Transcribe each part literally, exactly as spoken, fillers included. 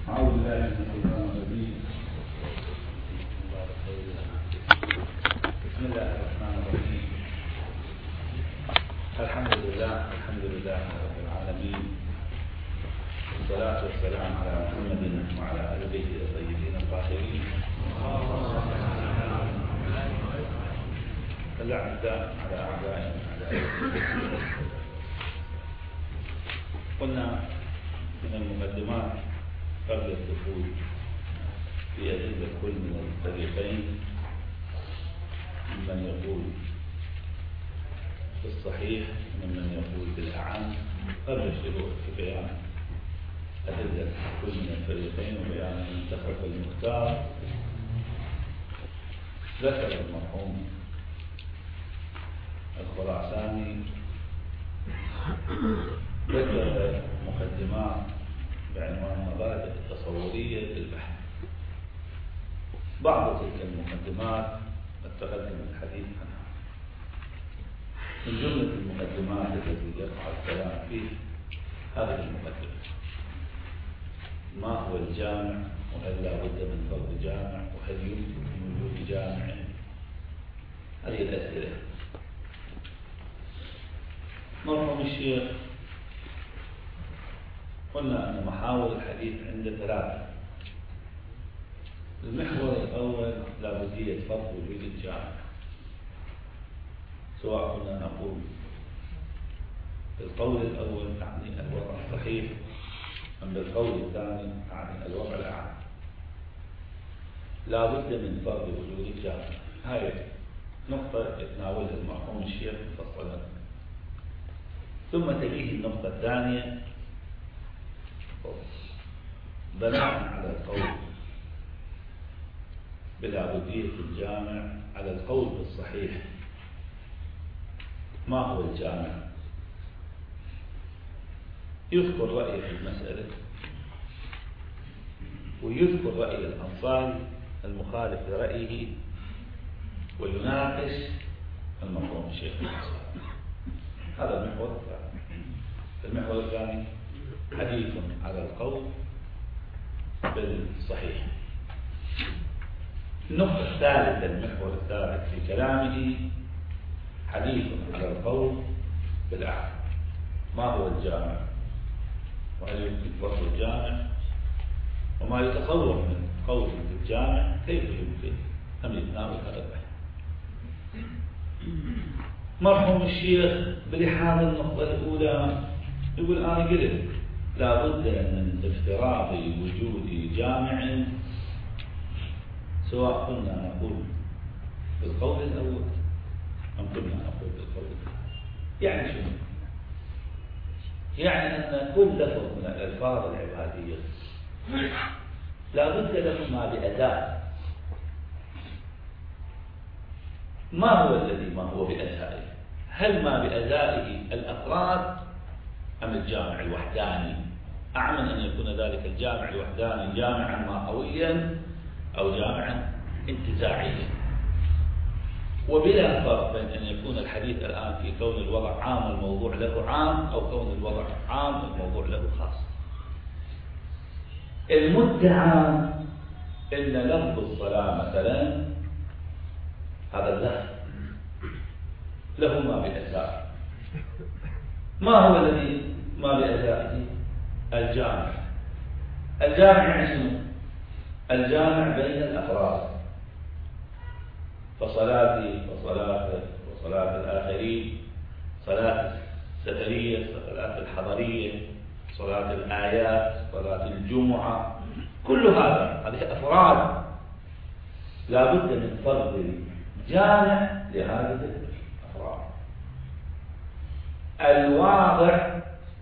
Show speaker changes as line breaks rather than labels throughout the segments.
أعوذ بالله من الشيطان الرجيم. بسم الله الرحمن الرحيم. الحمد لله الحمد لله رب العالمين، والصلاة والسلام على محمد وعلى آل بيته الطيبين الطاهرين، الأعداء على أعدائهم. قلنا من المقدمات قبل الدخول في أدلة كل من الفريقين ممن يقول بالصحيح ومن يقول بالأعم، قبل الشروع في بيان أدلة كل من الفريقين وبيان المنتخب المختار، ذكر المرحوم الخراساني ذكر مقدمات بعنوان مبادئ التصورية للبحث. بعض تلك المقدمات قد تقدم الحديث عنها. من جملة المقدمات التي يقع الكلام فيه هذه المقدمة: ما هو الجامع؟ وهل لا بد من فرض جامع؟ وهل يمكن من وجود جامع؟ هذه الأسئلة. مرحوم الشيخ قلنا أن محاور الحديث عند ثلاثة. المحور الأول لابدية فرض وجود الجامع، سواء كنا نقول بالقول الأول يعني الوضع الصحيح أم بالقول الثاني يعني الوضع الأعم. لابد من فرض وجود الجامع. هاي نقطة يتناولها المرحوم الشيخ مفصلا. ثم تليه النقطة الثانية بناء على القول بلابدية الجامع على القول بالصحيح. ما هو الجامع؟ يذكر رأيه في المسألة ويذكر رأي الأنصاري المخالف لرأيه ويناقش المرحوم الشيخ الأنصاري. هذا المحور الثاني. المحور الثاني حديث على القول بالصحيح. النقطة الثالثة المحور الثالث في كلامه حديث على القول بالأعم. ما هو الجامع؟ وهل يمكن فرض الجامع؟ وما يتصور من قول الجامع كيف يمكن أن يتناول هذا البحث؟ مرحوم الشيخ بلحاظ النقطة الأولى يقول أنا قلت لابد من افتراض وجود جامع، سواء كنا نقول بالقول الأول أم كنا نقول بالقول الثاني. يعني شنو؟ يعني أن كل لفظ من الألفاظ العبادية لابد له ما بأداء. ما هو الذي ما هو بأدائه؟ هل ما بأدائه الأفراد أم الجامع الوحداني؟ أعمل أن يكون ذلك الجامع الوحداني جامعا ماهويا أو جامعا انتزاعيا. وبلا فرق بين أن يكون الحديث الآن في كون الوضع عام والموضوع له عام، أو كون الوضع عام والموضوع له خاص. المدعى إن لفظ الصلاة مثلا هذا اللفظ له ما بأداء. ما هو الذي ما بأدائه؟ الجامع. الجامع يعني شنو؟ الجامع بين الأفراد، فصلاتي وصلاتك وصلاة الآخرين، صلاة السفرية، صلاة الحضرية، صلاة الآيات، صلاة الجمعة، كل هذا هذه أفراد لا بد من فرض جامع لهذه الأفراد. الواضع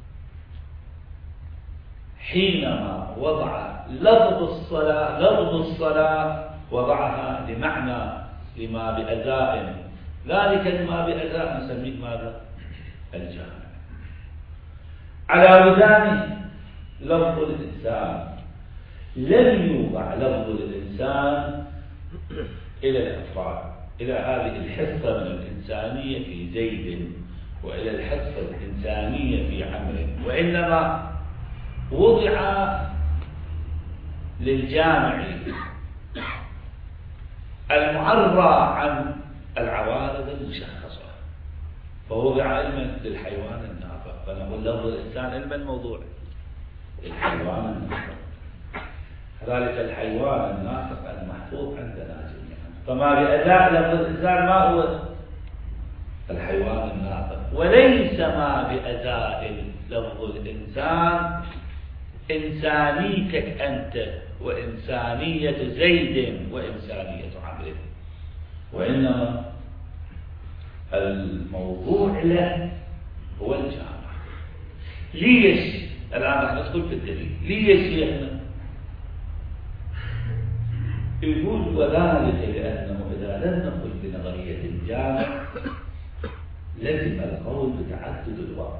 حينما وضع لفظ الصلاة لفظ الصلاة وضعها لمعنى لما بأداء، ذلك لما بأداء نسميه ماذا؟ الجامع. على وزن لفظ الإنسان لم يوضع لفظ الإنسان إلى الأفراد، إلى هذه الحصة من الإنسانية في زيد وإلى الحصة الإنسانية في عمرو، وإنما وضع للجامع المعرى عن العوارض المشخصة، فوضع علما للحيوان الناطق، فنقول لفظ الإنسان علما موضوع للحيوان الناطق. كذلك الحيوان الناطق المحفوظ عندنا جميعا، فما بأداء لفظ الإنسان ما هو الحيوان الناطق، وليس ما بأداء لفظ الإنسان إنسانيتك أنت وإنسانية زيد وإنسانية عمرو، وإنما الموضوع له هو الجامع. ليش الآن راح ندخل في الدليل؟ ليش شيخنا يقول وذلك لأنه إذا لم نقل بنظرية الجامع لزم القول بتعدد الوضع،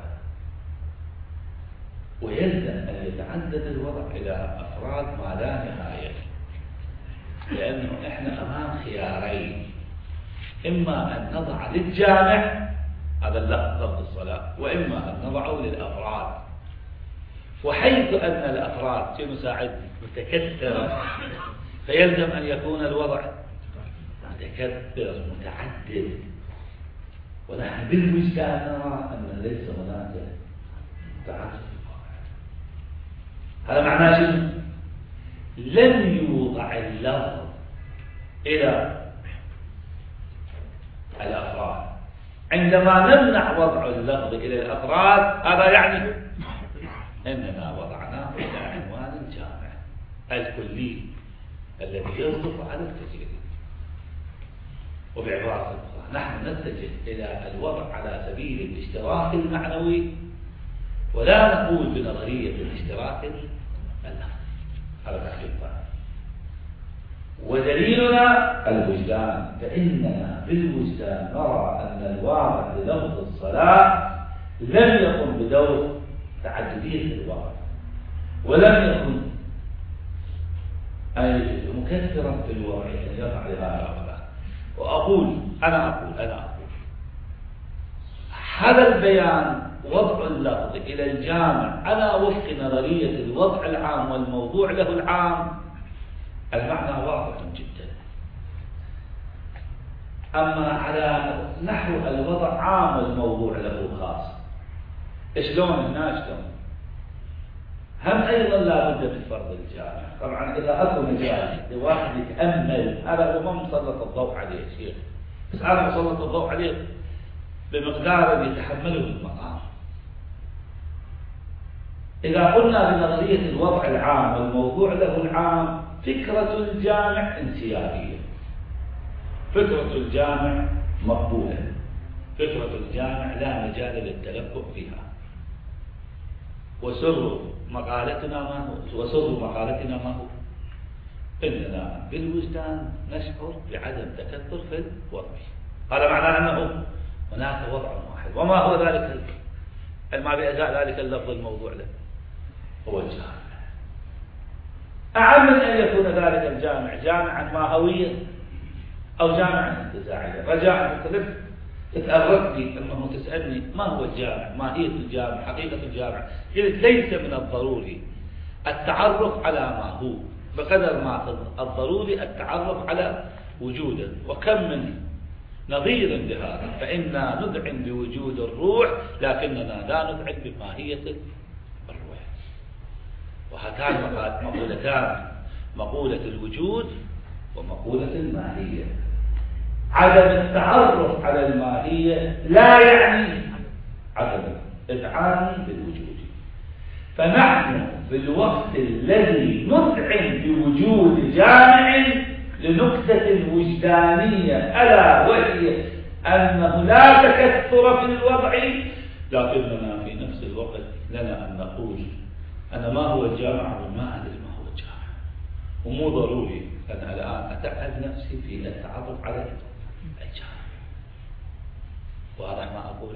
ويلزم أن يتعدد الوضع إلى أفراد ما لا نهاية، لأنه إحنا أمام خيارين: إما أن نضع للجامع هذا لفظ الصلاة، وإما أن نضعه للأفراد. وحيث أن الأفراد شنو ساعد متكثرة، فيلزم أن يكون الوضع متكثر متعدد. ونحن بالوجدان نرى أن ليس هناك تعدد. هذا معناه شنو؟ لن يوضع اللفظ إلى الأفراد. عندما نمنع وضع اللفظ إلى الأفراد هذا يعني أننا وضعناه إلى عنوان الجامع الكلي الذي يصدق على الكثير. وبعبارة أخرى نحن نتجه إلى الوضع على سبيل الاشتراك المعنوي، ولا نقول بنظرية الاشتراك اللفظ. هذا تحقيق. ودليلنا الوجدان، فإننا بالوجدان نرى أن الواضع للفظ الصلاة لم يقم بدور تعددية الواضع، ولم يكن أي مكثرا في الوضع أن يضع لهذا ولا. وأقول أنا أقول أنا أقول هذا البيان وضع اللفظ إلى الجامع على وفق نظرية الوضع العام والموضوع له العام، المعنى واضح جدا. أما على نحو الوضع عام والموضوع له خاص، شلون هنا شلون؟ هم أيضا لا بد من فرض الجامع. طبعا إذا أكو مجال لواحد يتأمل، هذا هو ما مسلط الضوء عليه شيخ، بس أنا مسلط الضوء عليه بمقدار يتحمله المقام. إذا قلنا بنظرية الوضع العام والموضوع له العام، فكرة الجامع انسيابية، فكرة الجامع مقبولة، فكرة الجامع لا مجال للتلفق فيها. وسر مقالتنا ما هو؟ وسر مقالتنا ما هو؟ إننا بالوجدان نشعر بعدم تكثر في الوضع. هذا معناه أنه هناك وضع واحد. وما هو ذلك؟ ما بأداء ذلك اللفظ الموضوع له هو الجامع. أعم من أن يكون ذلك الجامع جامعا ماهويا أو جامعا انتزاعيا. رجاء تختلف تتأرقني أنه تسألني ما هو الجامع، ماهية الجامع، حقيقة الجامع. قلت ليس من الضروري التعرف على ما هو بقدر ما الضروري التعرف على وجوده. وكم من نظير لهذا، فإنا نذعن بوجود الروح لكننا لا نذعن بماهية الروح. وهاتان مقولتان، مقولة الوجود ومقولة الماهية. عدم التعرف على الماهية لا يعني عدم الإذعان بالوجود. فنحن في الوقت الذي نذعن بوجود جامع لنكتة وجدانية ألا وهي أنه لا تكثر في الوضع، لكننا في نفس الوقت لنا أن نقول أنا ما هو الجامع وما أدري ما هو الجامع. ومو ضروري أنا الآن أتعب نفسي في التعرف على الجامع. واضح ما أقوله؟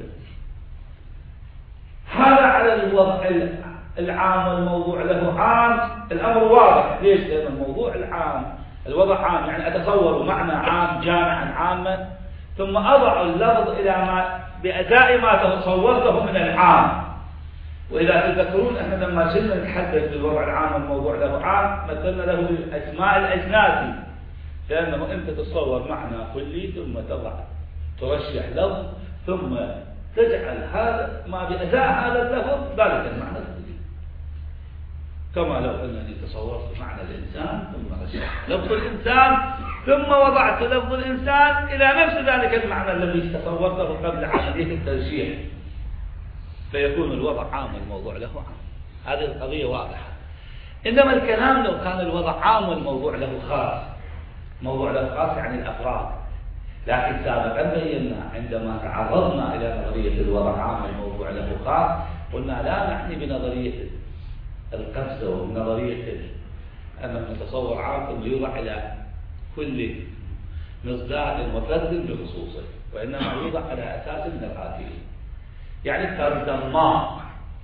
هذا على الوضع العام والموضوع له عام. الأمر واضح. ليش؟ لأن الموضوع العام الوضع عام، يعني أتصور معنى عام جامعا عاما، ثم أضع اللفظ إلى ما بأداء ما تصورته من العام. وإذا تذكرون احنا لما كنا نتحدث بالوضع العام والموضوع له عام مثلنا له بالأسماء الأجناسي، لأنه أنت تتصور معنى كلي ثم تضع ترشح لفظ ثم تجعل هذا ما بأداء هذا اللفظ ذلك المعنى الكلي، كما لو أنني تصورت معنى الإنسان ثم رشحت لفظ الإنسان ثم وضعت لفظ الإنسان إلى نفس ذلك المعنى الذي تصورته قبل عملية الترشيح، فيكون الوضع عام والموضوع له عام. هذه القضية واضحة. إنما الكلام لو كان الوضع عام والموضوع له خاص، موضوع له خاص يعني الأفراد، لكن سابقا بينا عندما تعرضنا إلى نظرية الوضع عام والموضوع له خاص قلنا لا نعني بنظرية القفزة وبنظرية أن نتصور عام ثم يوضع إلى كل مصداق وفرد بخصوصه، وإنما يوضع على أساس من الآتيين، يعني فردا ما.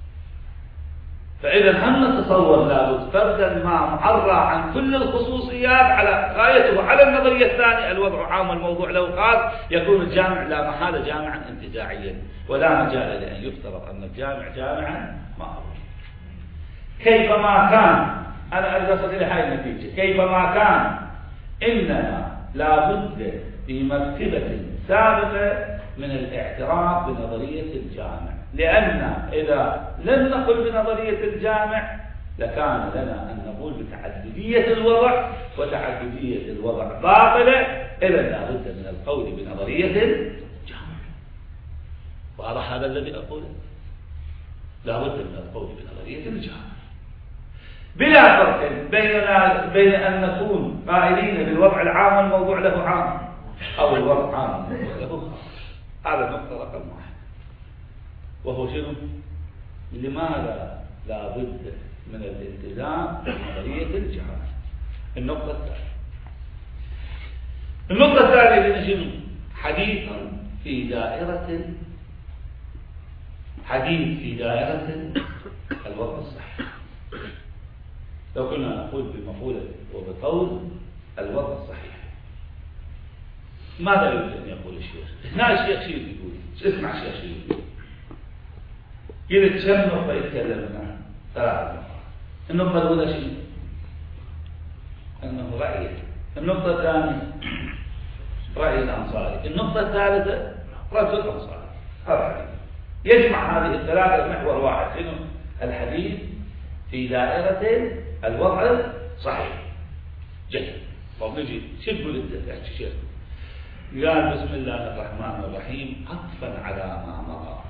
فإذا هم نتصور لابد فردا ما معرى عن كل الخصوصيات على غايته على النظرية الثانية الوضع عام والموضوع له خاص، يكون الجامع لا محالة جامعا انتزاعيا، ولا مجال لأن يفترض أن الجامع جامعا ما هو. كيفما كان، أنا أريد أصل إلى هذه النتيجة، كيفما كان إننا لابد في مرتبة سابقة من الاعتراف بنظرية الجامع، لأن إذا لم نقل بنظرية الجامع لكان لنا أن نقول بتعددية الوضع، وتعددية الوضع باطلة، إذا لابد من القول بنظرية الجامع. واضح هذا الذي أقوله؟ لابد من القول بنظرية الجامع بلا فرق بيننا بين أن نكون قائلين بالوضع العام والموضوع له عام، أو الوضع عام والموضوع له خاص. هذا النقطة رقم واحد. وهو شنو؟ لماذا لا بد من الالتزام بنظرية الجامع؟ النقطة الثانية النقطة الثانية شنو؟ حديث في دائرة حديث في دائرة الوضع الصحي. لو كنا نقول بمقولة وبقول الوضع الصحيح، ماذا يريد أن يقول الشيخ؟ هنا الشيخ شيء يقول، اسمع الشيخ شيء يقول. قلت كم نقطة يتكلم عنها؟ ثلاث نقاط. النقطة الأولى شيء أنه رأيه. النقطة الثانية رأي الأنصاري. النقطة الثالثة رجل الأنصاري. هذا يجمع هذه الثلاثة محور واحد، شنو؟ الحديث في دائرة الوضع صحيح. جيد. طب نجي شو تقول انت يا شيخ؟ قال بسم الله الرحمن الرحيم عطفا على ما مضى.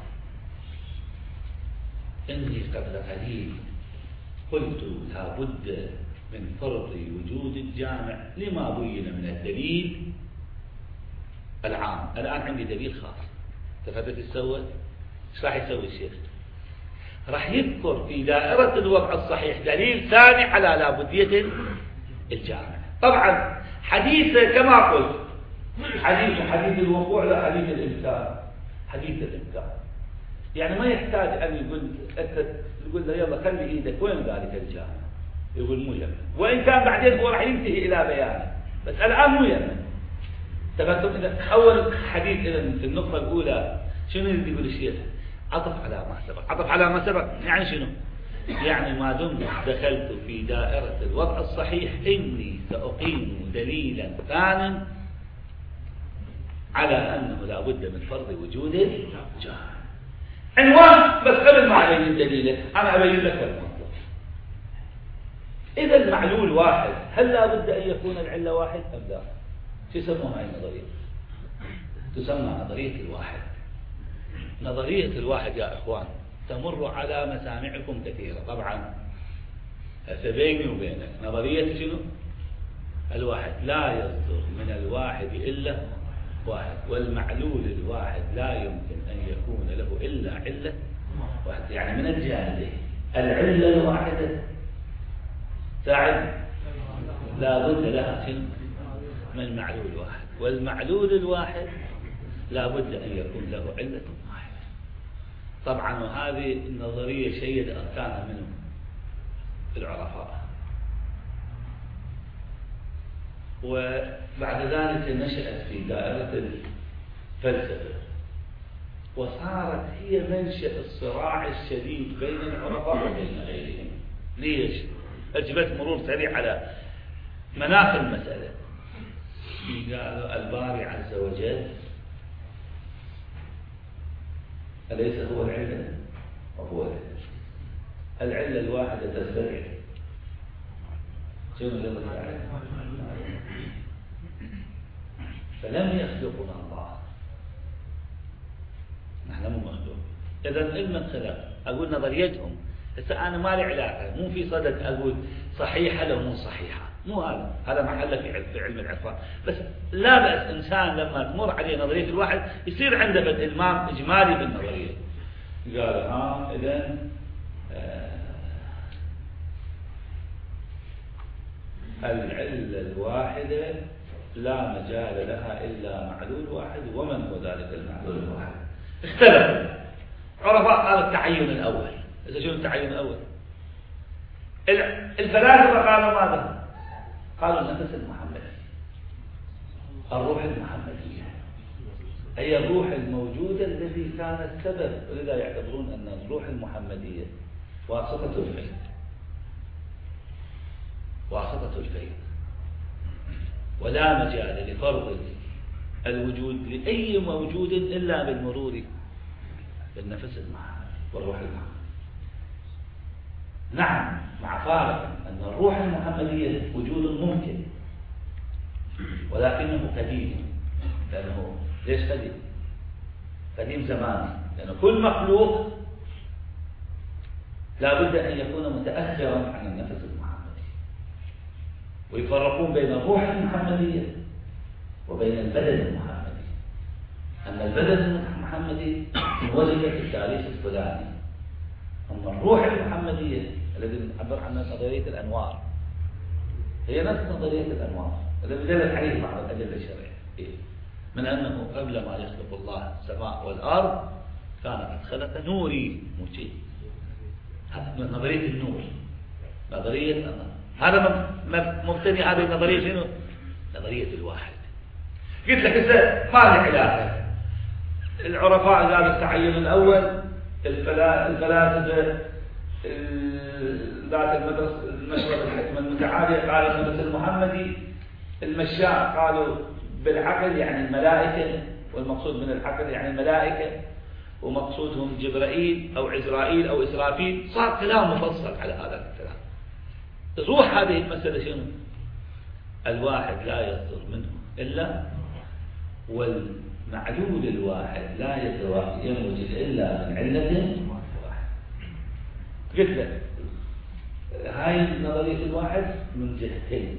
اني قبل قليل قلت لا بد من فرض وجود الجامع لما بين من الدليل العام. الان عندي دليل خاص. تفادت السوى؟ ايش راح يسوي الشيخ؟ راح يذكر في دائرة الوضع الصحيح دليل ثاني على لابدية الجامع. طبعا حديث كما قلت حديث حديث الوقوع لا حديث الإمكان. حديث الإمكان يعني ما يحتاج أن يقول أنت تقول له يلا خلي إيدك وين ذلك الجامع، يقول مو يمن، وإن كان بعدين هو راح ينتهي إلى بيانه، بس الآن مو يمن. تفهمتم؟ إذا أول حديث إذا في النقطة الأولى شنو يقول الشيخ؟ عطف على ما سبق. عطف على ما سبق يعني شنو؟ يعني ما دمت دخلت في دائرة الوضع الصحيح إني سأقيم دليلا ثانيا على أنه لا بد من فرض وجود الجامع. عنوان بس قبل ما أبين الدليل أنا أبين لك المنطق. إذا المعلول واحد هل لا بد أن يكون العلة واحد أم لا؟ شو يسموها هاي النظرية؟ تسمى نظرية الواحد. نظرية الواحد يا إخوان تمر على مسامعكم كثيرة. طبعا بيني وبينك نظرية شنو؟ الواحد لا يصدر من الواحد إلا واحد، والمعلول الواحد لا يمكن أن يكون له إلا علة واحد. يعني من الجانبين العلة الواحدة تعد لا بد لها شنو؟ من معلول واحد، والمعلول الواحد لا بد أن يكون له علة واحدة. طبعا وهذه النظرية شيد أركانها منهم العرفاء، وبعد ذلك نشأت في دائرة الفلسفة وصارت هي منشأ الصراع الشديد بين العرفاء وبين غيرهم. ليش؟ أجبت مرور سريع على مناخ المسألة. قالوا الباري عز وجل أليس هو العلة؟ وهو العلة. العلة الواحدة تستدعي شنو العلة؟ فلم يخلقنا الله، نحن مو مخلوق. إذا علما خلق، أقول نظريتهم هسه أنا ما لي علاقة، مو في صدد أقول صحيحة لو مو صحيحة، مو هذا، هذا محله في علم العرفان. بس لا بأس إنسان لما تمر عليه نظرية الواحد يصير عنده بد إلمام إجمالي بالنظرية. قال ها إذا آه العلة الواحدة لا مجال لها إلا معلول واحد، ومن هو ذلك المعلول الواحد؟ اختلفوا. عرفاء قال التعين الأول. إذا شنو التعين الأول؟ الفلاسفة قالوا ماذا؟ قالوا النفس المحمدي، الروح المحمدية، هي الروح الموجودة التي كانت سبب، ولذا يعتبرون أن الروح المحمدية واسطة الفيض، واسطة الفيض، ولا مجال لفرض الوجود لأي موجود إلا بالمرور بالنفس المحمدي والروح المحمدي. نعم، مع فارق أن الروح المحمدية وجود ممكن، ولكنه قديم. لأنه ليش قديم؟ قديم زماني، لأن كل مخلوق لا بد أن يكون متأثرا عن النفس المحمدي. ويفرقون بين الروح المحمدية وبين البدن المحمدي. أن البدن المحمدي انولد في التاريخ الفلاني، أما الروح المحمدية الذي نعبر عنها نظرية الأنوار هي نفس نظرية الأنوار الذي دلت عليه بعض الأدلة الشرعية، من أنه قبل ما يخلق الله السماء والأرض كان قد خلق نوري موجي. نظرية النور، نظرية النور. هذا مبتني هذه النظرية شنو؟ نظرية الواحد. قلت لك هسه ما لي علاقة. العرفاء قالوا التعين الأول، الفلاسفة ذات المدرسة المشرب الحكمة المتعالية قالوا النفس المحمدي، المشاء قالوا بالعقل يعني الملائكة، والمقصود من العقل يعني الملائكة، ومقصودهم جبرائيل أو عزرائيل أو إسرافيل. صار كلام مفصل على هذا الكلام. روح هذه المسألة شنو؟ الواحد لا يصدر منه إلا، والمعلول الواحد لا ينوجد إلا من علة واحد. قلت لك هاي نظرية الواحد من جهتين،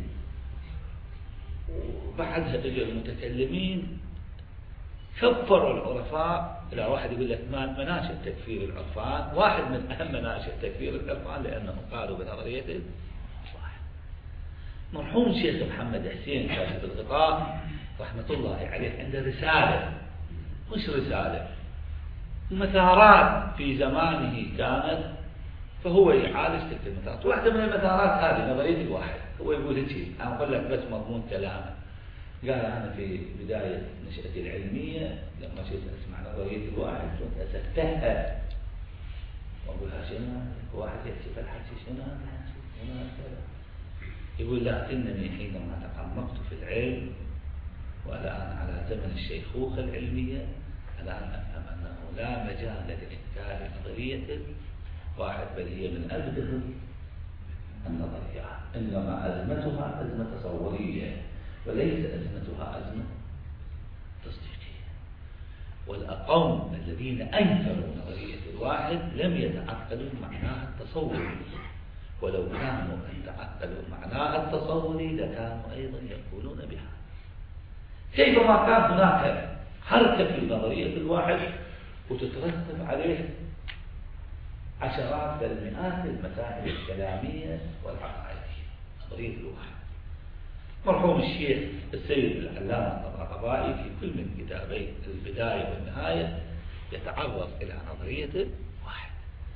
وبعدها اجوا المتكلمين كفروا العرفاء. لا واحد يقول لك مناشئ تكفير العرفان، واحد من أهم مناشئ تكفير العرفان لأنهم قالوا بنظرية الواحد. مرحوم شيخ محمد حسين كاتب الغطاء رحمة الله عليه عنده رسالة، مش رسالة، مثارات في زمانه كانت، فهو يعالج تلك المثارات. واحدة من المثارات هذه نظرية الواحد. هو يقول هيك، أنا أقول لك بس مضمون كلامه. قال أنا في بداية نشأتي العلمية لما جيت أسمع نظرية الواحد كنت أسفهها وأقولها شنو واحد يكتب الحكي شنو هذا. يقول لكنني حينما تعمقت في العلم والآن على زمن الشيخوخة العلمية الآن أفهم أنه لا مجال لإنكار نظرية واحد، بل هي من أبدأ النظريات، إنما أزمتها أزمة تصورية وليس أزمتها أزمة تصديقية. والأقوم الذين أنكروا نظرية الواحد لم يتعقلوا معناها التصوري، ولو كانوا أن تعقلوا معناها التصوري لكانوا أيضا يقولون بها. كيفما كان هناك حركة في نظرية الواحد وتترتب عليه عشرات بل مئات المسائل الكلامية والعقائدية. نظرية الواحد مرحوم الشيخ السيد العلامة الطباطبائي في كل من كتابي البداية والنهاية يتعرض إلى نظرية الواحد.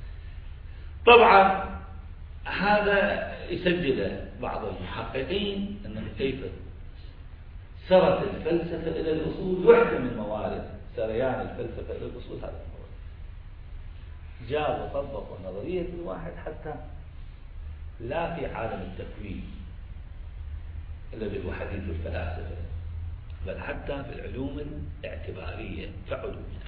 طبعا هذا يسجل بعض المحققين أنه كيف سرت الفلسفة إلى الأصول. واحدة من موارد سريان الفلسفة إلى الأصول هذا الموضوع. جاء وطبقوا نظرية الواحد حتى لا في عالم التكوين الذي هو حديث الفلاسفة، بل حتى في العلوم الاعتبارية كعلومنا.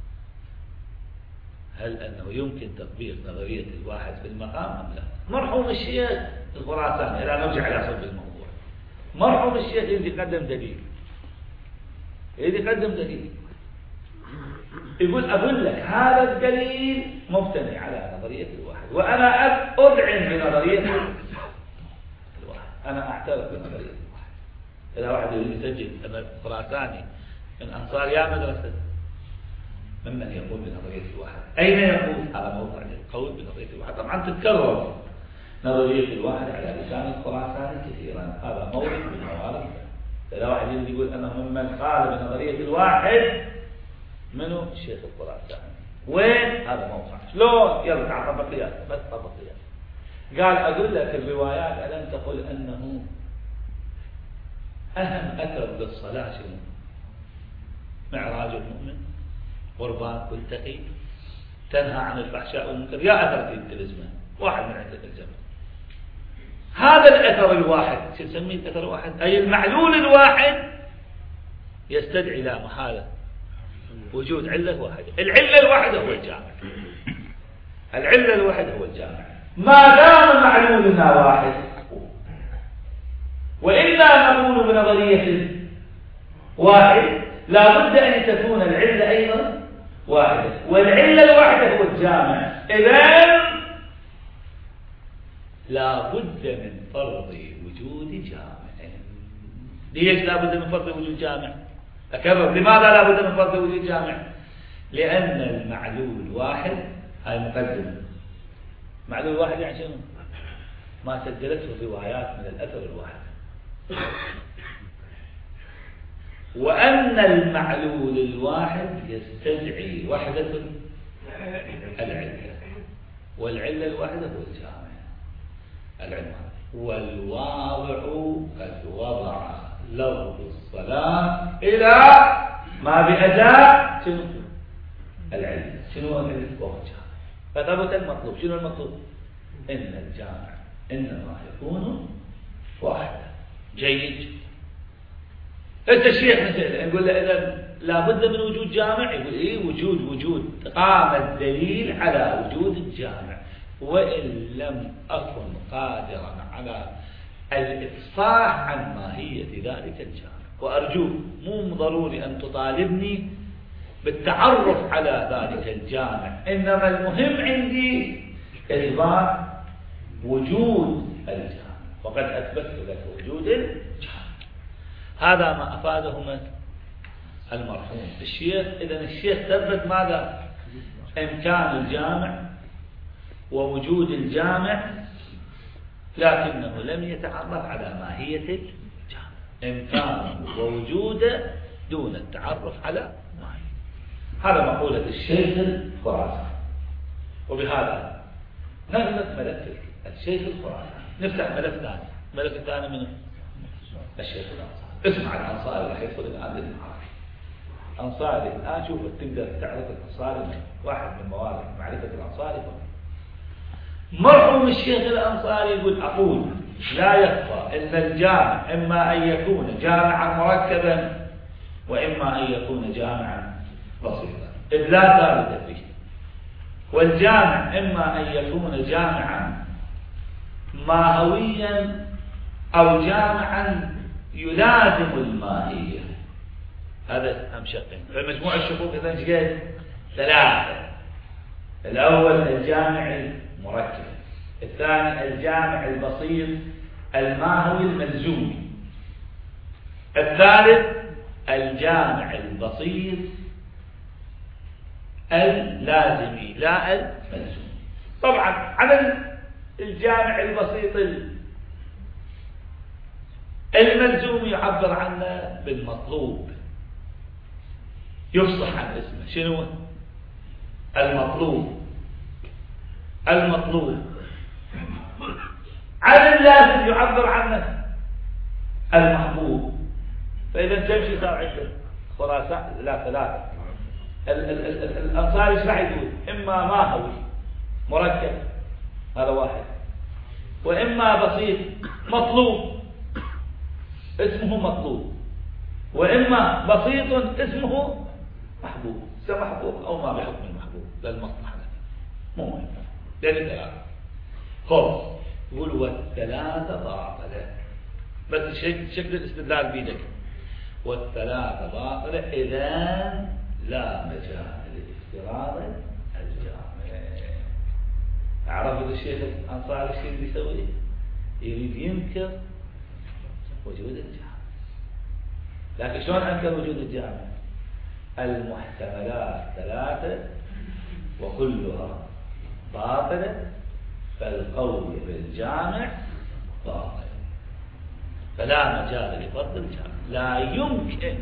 هل أنه يمكن تطبيق نظرية الواحد في المقام أم لا؟ مرحوم الشيخ الخراساني، إلى نرجع إلى صلب الموضوع، مرحوم الشيخ يريد يقدم دليل، يريد يقدم دليل، يقول أقول لك هذا الدليل مبتني على نظرية الواحد، وأنا أذعن بنظرية الواحد، أنا أعترف بنظرية الواحد. إذا واحد يريد يسجل أن الخراساني من أنصار يا مدرسة، ممن يقول بنظرية الواحد؟ أين يقول؟ على موقع القول بنظرية الواحد. طبعا تتكرر نظرية الواحد على لسان الخراساني كثيرا، هذا مورد من موارد. إذا واحد يريد يقول أنه ممن قال بنظرية الواحد منه الشيخ الخراساني، وين هذا موقع؟ شلون يرجع طبقيات؟ بس طبقيات. قال أقول لك الروايات ألم تقل أنه أهم أثر للصلاة شنو؟ معراج المؤمن، قربان كل تقي، تنهى عن الفحشاء والمنكر، يا أثر تلزمه واحد من عندك الزمن. هذا الأثر الواحد شو نسميه الأثر الواحد؟ أي المعلول الواحد يستدعي لا محالة وجود علة واحدة. العلة الواحدة هو الجامع، العلة الواحدة هو الجامع. ما دام معلولنا واحد، وإلا نقول بنظرية واحد لا بد أن تكون العلة أيضا واحدة، والعلة الواحدة هو الجامع. إذن لا بد من فرض وجود جامع. ليش لا بد من فرض وجود جامع؟ أكرر، لماذا لا بد من فرض وجود جامع؟ لأن المعلول واحد. هاي مقدمة. معلول واحد يعني شنو؟ ما سجلته الروايات من الأثر الواحد. وأن المعلول الواحد يستدعي وحدة العلة، والعلة الواحدة هو الجامع العلم. والواضع قد وضع لفظ الصلاة إلى ما بأداء شنو؟ العلة. شنو العلة؟ وهو الجامع. فثبت المطلوب. شنو المطلوب؟ إن الجامع إنما يكون واحدا. جيد. أنت الشيخ مثلا نقول له إذا لابد من وجود جامع، يقول إيه وجود وجود قام الدليل على وجود الجامع، وإن لم أكن قادرا على الإفصاح عن ماهية ذلك الجامع. وأرجوك مو ضروري أن تطالبني بالتعرف على ذلك الجامع، إنما المهم عندي إثبات وجود الجامع، وقد أثبت لك وجود الجامع. هذا ما أفاده من المرحوم الشيخ. إذن الشيخ ثبت ماذا؟ إمكان الجامع ووجود الجامع، لكنه لم يتعرف على ماهية الجامع. إمكانه ووجوده دون التعرف على ماهية. هذا مقولة الشيخ الخراساني. وبهذا نغلق ملف الشيخ الخراساني. نفتح ملف ثاني. ملف ثاني من الشيخ الأنصاري. اسمع الأنصاري راح يدخل الآن للمعارف. أنصاري الآن شوف تقدر تعرف الأنصاري، واحد من موارد معرفة الأنصاري. مرحوم الشيخ الأنصاري يقول أقول لا يخفى أن الجامع إما أن يكون جامعا مركبا، وإما أن يكون جامعا بسيطا، إذ لا ثالث فيه. والجامع إما أن يكون جامعا ماهويا أو جامعا يلازم الماهية. هذا هم شقين. فمجموع الشقوق إذا جيد ثلاثة. الأول الجامع المركب، الثاني الجامع البسيط الماهوي الملزومي، الثالث الجامع البسيط اللازمي لا الملزومي. طبعا على الجامع البسيط الملزوم يعبر عنه بالمطلوب، يفصح عن اسمه. شنو المطلوب؟ المطلوب. عن اللازم يعبر عنه المحبوب. فإذا تمشي صار عندك خراسان لا ثلاثة، الأنصاري ايش راح يقول؟ إما ماهوي مركب هذا واحد، وإما بسيط مطلوب اسمه مطلوب، وإما بسيط اسمه محبوب. سمحبوب أو ما بحكم المحبوب للمصلحة مو مهم لأن الثلاثة خلص. يقول والثلاثة باطلة، بس شكل الاستدلال بيدك. والثلاثة باطلة إذا لا مجال لافتراض الجامع. أعرف الشيخ الأنصاري الشيء اللي يسويه؟ يريد ينكر وجود الجامع. لكن شلون أنكر وجود الجامع؟ المحتملات ثلاثة وكلها باطلة، فالقول بالجامع باطل، فلا مجال لفرض الجامع. لا يمكن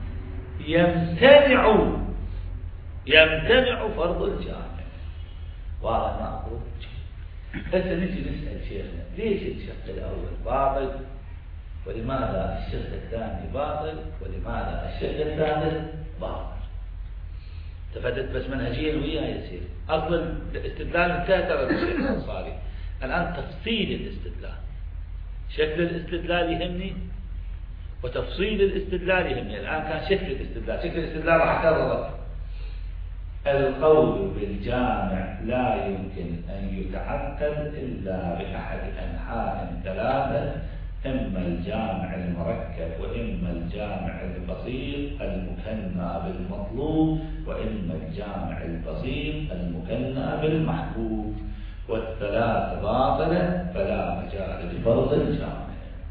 يمتنع يمتنع فرض الجامع. واضح ما أقول؟ هسه نجي نسأل شيخنا ليش الشق الأول باطل، ولماذا الشق الثاني باطل، ولماذا الشق الثالث باطل؟ تفدت بس منهجيا وياه يصير. أصلا الاستدلال انتهى ترى الشيخ الأنصاري. الآن تفصيل الاستدلال، شكل الاستدلال يهمني وتفصيل الاستدلال يهمني. الآن كان شكل الاستدلال، شكل الاستدلال راح أكرره. القول بالجامع لا يمكن أن يتعقد إلا بأحد أنحاء ثلاثة، إما الجامع المركب، وإما الجامع البسيط المكنى بالمطلوب، وإما الجامع البسيط المكنى بالمحبوب. والثلاث باطلة فلا مجال لفرض الجامع.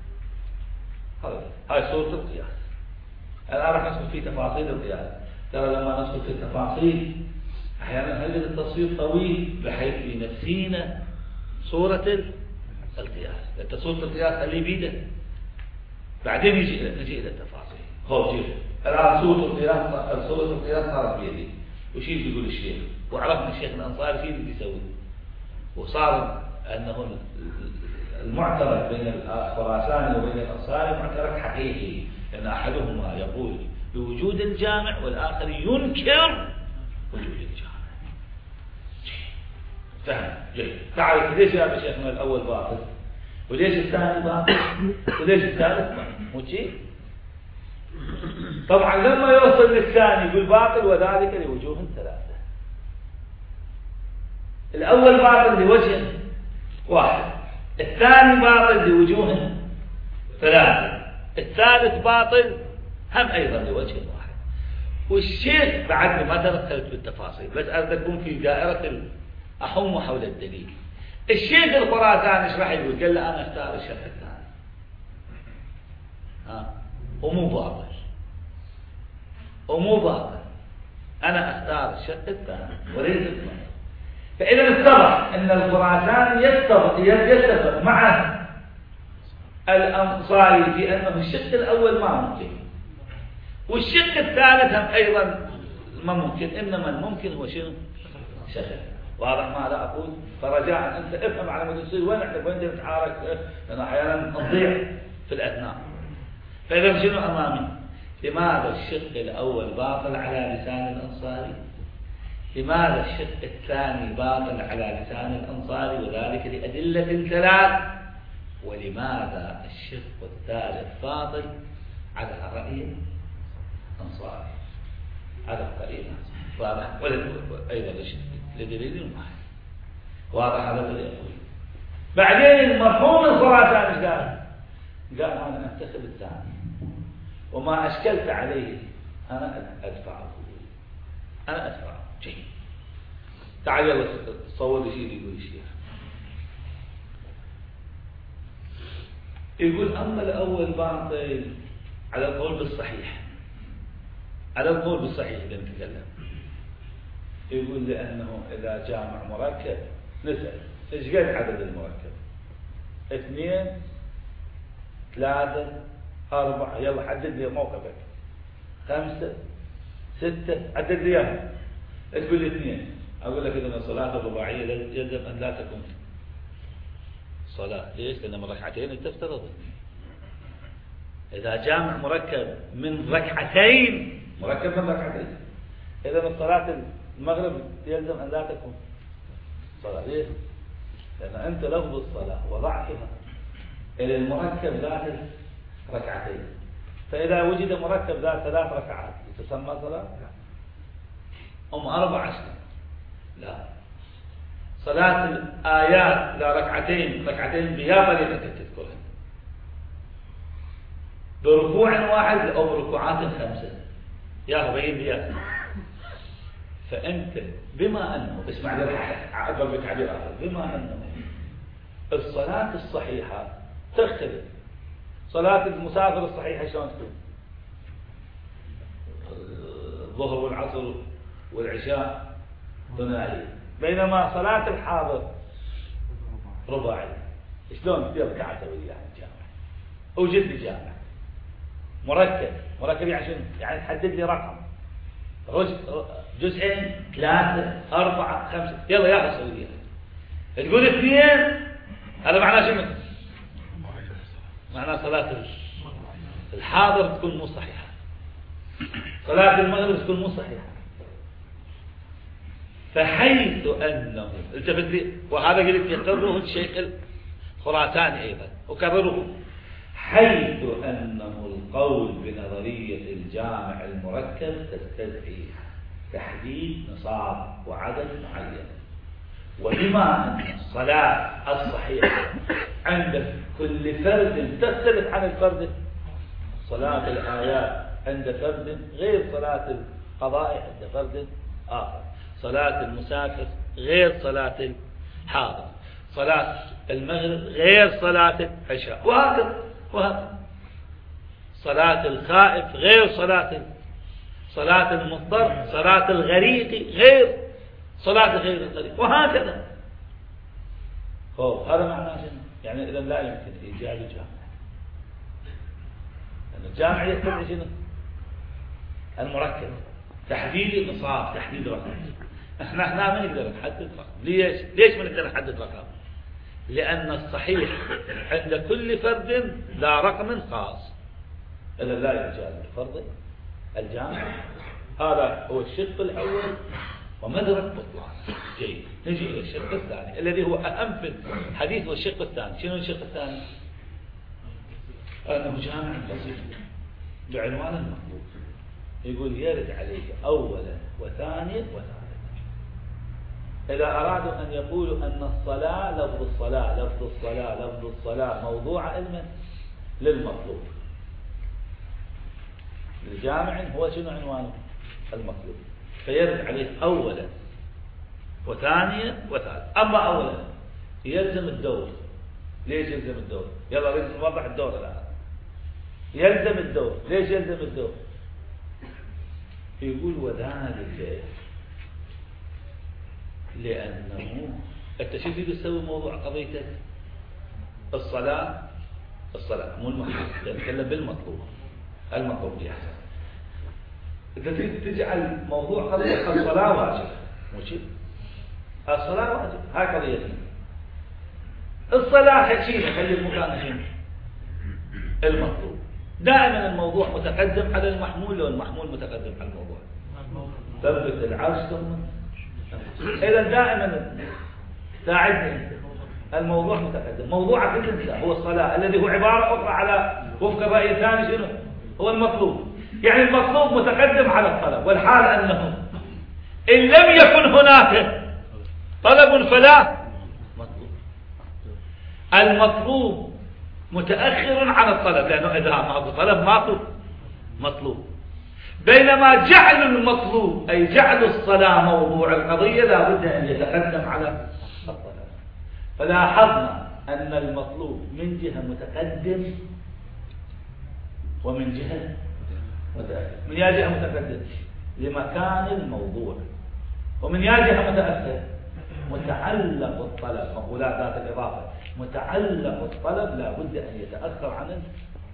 هاي صورة القياس. الآن راح ندخل في تفاصيل القياس. ترى لما ندخل في التفاصيل أحيانا هذا التصوير طويل بحيث ينسينا صورة القياس. انت صورة القياس اللي بيده بعدين يجي نجي الى التفاصيل. هو جيب الان صورة القياس، صورة القياس صارت بيدي. وش يقول الشيخ؟ وعرفنا الشيخ الأنصاري شيء اللي يسوي، وصار انه المعترك بين الخراساني وبين الأنصاري معترك حقيقي، لأن أحدهما يقول بوجود الجامع والآخر ينكر وجود الجامع. فهم جيد. تعرف ليش يا شيخنا الأول باطل وليش الثاني باطل وليش الثالث باطل؟ مو شيء. طبعا لما يوصل للثاني يقول باطل وذلك لوجوه ثلاثة. الأول باطل لوجه واحد، الثاني باطل لوجوه ثلاثة، الثالث باطل هم أيضا لوجه واحد. والشيخ بعد ما تدخلت بالتفاصيل بس أردكم في دائرة أحوم حول الدليل. الشيخ الخراساني ايش راح يقول؟ قال له أنا اختار الشق الثاني، ها ومو باطل ومو باطل، أنا اختار الشق الثاني وليس الثاني. فإذا اتضح أن الخراساني يتفق يتفق مع الأنصاري في أنه الشق الأول ما ممكن، والشق الثالث هم أيضا ما ممكن، إنما الممكن هو شنو؟ شق. واضح ماذا أقول؟ فرجاء أنت افهم على ما تصير وين احنا وين نتعارك، لأن أحيانا نضيع في الأثناء. فإذا شنو أمامي؟ لماذا الشق الأول باطل على لسان الأنصاري؟ لماذا الشق الثاني باطل على لسان الأنصاري؟ وذلك لأدلة ثلاث. ولماذا الشق الثالث باطل على رأي الأنصاري؟ على رأي الأنصاري. واضح؟ أيضا لدليل واحد. واضح هذا الذي أقول. بعدين مرحوم الخراساني قال قال أنا أتخذ الثاني وما أشكلت عليه أنا أدفعه، أنا أدفعه. جيد. تعال يلا تصور لي شيء يقول الشيخ. يقول أما الأول باطل على القول بالصحيح، على القول بالصحيح إذا نتكلم. يقول لأنه إذا جامع مركب نسأل إيش قد عدد المركب؟ اثنين ثلاثة أربعة، يلا حدد لي موقفك. خمسة ستة، عدد لي إياها. تقول لي اثنين، أقول لك إذا الصلاة الرباعية يجب أن لا تكون صلاة. ليش؟ لأن من ركعتين تفترض. إذا جامع مركب من ركعتين، مركب من ركعتين، إذا من صلاة المغرب يلزم أن لا تكون صلاة. ليش؟ لأن أنت لفظ الصلاة وضعتها إلى المركب ذات ركعتين، فإذا وجد مركب ذات ثلاث ركعات تسمى صلاة؟ أم أربع عشر؟ لا. صلاة الآيات لا ركعتين ركعتين بها طريقة تذكرها بركوع واحد أو بركوعات خمسة يا بين بيها. فأنت بما أنه اسمع لي أعبر بتعبير آخر، بما أنه الصلاة الصحيحة تختلف. صلاة المسافر الصحيحة شلون تكون؟ الظهر والعصر والعشاء ثنائي، بينما صلاة الحاضر رباعي. شلون يركع تسوي يعني جامع؟ أوجد لي جامع مركب. مركب يعني شنو؟ يعني تحدد لي رقم، جزئين ثلاثة أربعة خمسة، يلا يا أخي سوي لي. تقول اثنين، هذا معناه شنو؟ معناه صلاة الحاضر تكون مو صحيحة، صلاة المغرب تكون مو صحيحة. فحيث أنه التفت لي، وهذا قلت يقرره الشيخ الخراساني أيضا وكرره، حيث أنه القول بنظرية الجامع المركب تستدعي تحديد نصاب وعدد معين. وبما أن الصلاة الصحيحة عند كل فرد تختلف عن الفرد، صلاة الآيات عند فرد غير صلاة القضاء عند فرد آخر، صلاة المسافر غير صلاة الحاضر، صلاة المغرب غير صلاة العشاء، وهكذا وهكذا. صلاة الخائف غير صلاة صلاة المضطر، صلاة الغريق غير صلاة غير الغريق، وهكذا. هذا معناه شنو؟ يعني إذا لا يمكن إيجاد جامع، لأن الجامع يتبع شنو؟ المركب، تحديد النصاب، تحديد رقم. احنا احنا ما نقدر نحدد رقم. ليش؟ ليش ما نقدر نحدد رقم؟ لأن الصحيح عند كل فرد لا رقم خاص، إذا لا يجاد الفرد الجامع. هذا هو الشق الأول ومدرك بطلان. جيد، نجي إلى الشق الثاني الذي هو أهم في الحديث، والشق الثاني شنو الشق الثاني؟ أنه جامع بسيط بعنوان المطلوب، يقول يرد عليه أولا وثانيا وثالثا. إذا أرادوا أن يقولوا أن الصلاة لفظ الصلاة لفظ الصلاة لفظ الصلاة موضوع علما للمطلوب، الجامع هو شنو عنوانه؟ المطلوب، فيرد عليه أولا وثانيا وثالثا. أما أولا يلزم الدور. ليش يلزم الدور؟ يلا نريد نوضح الدور الآن. يلزم الدور. ليش يلزم الدور؟ يقول وذلك لأنه أنت شو تريد تسوي موضوع قضيتك؟ الصلاة الصلاة مو المطلوب، نتكلم بالمطلوب. المطلوب يحسن. أنت تريد تجعل موضوع قضية الصلاة واجب، مو شيء؟ الصلاة واجب، هاي قضيتنا. الصلاة حكينا خلي المكان شنو؟ المطلوب. دائما الموضوع متقدم على المحمول، والمحمول متقدم على الموضوع. ثبت العرش ثم إذا دائما ساعدني، الموضوع متقدم. موضوعك انت هو الصلاة الذي هو عبارة أخرى على وفق الرأي الثاني شنو؟ هو المطلوب. يعني المطلوب متقدم على الطلب، والحال أنه إن لم يكن هناك طلب فلا مطلوب. المطلوب متأخر عن الطلب، لأنه إذا ما طلب ما مطلوب. بينما جعل المطلوب أي جعل الصلاة موضوع القضية لا بد أن يتقدم على الطلب. فلاحظنا أن المطلوب من جهة متقدم ومن جهة متأخر. من يا جهة متقدم لمكان الموضوع، ومن يا جهة متأخر متعلق الطلب، مقولات ذات الإضافة، متعلق الطلب لا بد أن يتأخر عن الطلب.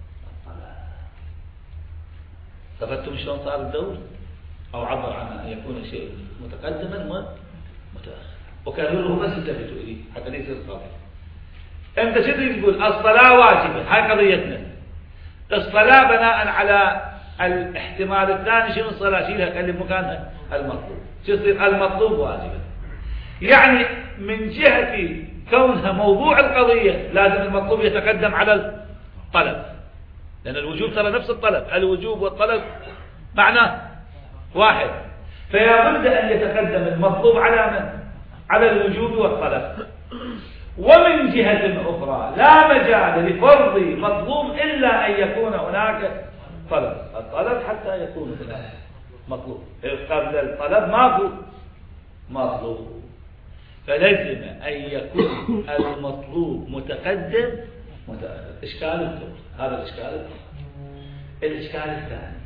تفتم شلون صار الدور؟ أو عبر عن أن يكون الشيء متقدما ومتأخر، وكرره بس التفتوا إليه حتى ليس الصافي. أنت شو تريد تقول؟ الصلاة واجبة، هاي قضيتنا. الصلاة بناء على الاحتمال الثاني شنو الصلاة؟ شيلها خلي مكانها المطلوب، شو يصير المطلوب واجبا. يعني من جهة كونها موضوع القضية لازم المطلوب يتقدم على الطلب، لأن الوجوب ترى نفس الطلب، الوجوب والطلب معناه واحد، فيا بد أن يتقدم المطلوب على من؟ على الوجوب والطلب. ومن جهة أخرى لا مجال لفرض مطلوب إلا أن يكون هناك طلب، الطلب حتى يكون هناك مطلوب، قبل الطلب ماكو مطلوب، فلزم أن يكون المطلوب متقدم متأخر. إشكال الدور هذا الإشكال الأول. الإشكال الثاني